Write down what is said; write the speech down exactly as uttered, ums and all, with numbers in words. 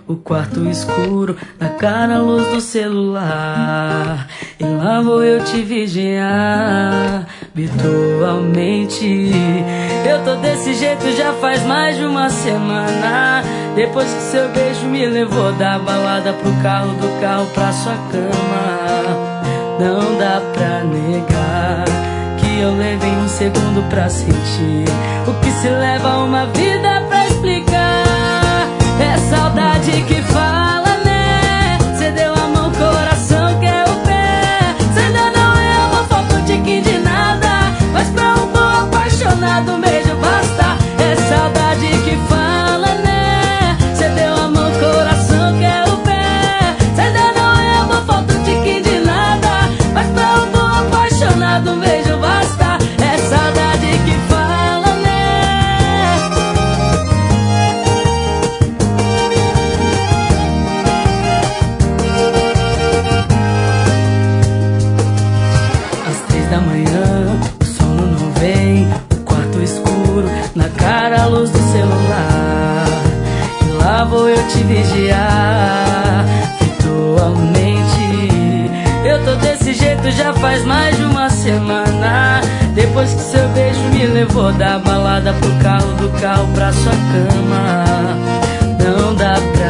o quarto escuro, na cara a luz do celular. E lá vou eu te vigiar habitualmente. Eu tô desse jeito já faz mais de uma semana. Depois que seu beijo me levou da balada pro carro, do carro pra sua cama. Não dá pra negar que eu levei um segundo pra sentir o que se leva uma vida pra explicar. É saudade que fala, né? Cê deu a mão, coração quer o pé. Cê ainda não é uma falta um tiquinho de nada, mas pra um bom apaixonado um beijo basta. É saudade que fala, né? Cê deu a mão, coração quer o pé. Cê ainda não é uma falta um tiquinho de nada, mas pra um bom apaixonado um beijo basta. É saudade que fala, né? Às três da manhã, o sono não vem, o quarto escuro, na cara a luz do celular. E lá vou eu te vigiar virtualmente. Eu tô desse jeito já faz mais de uma semana. Depois que seu beijo me levou da balada pro carro, do carro pra sua cama. Não dá pra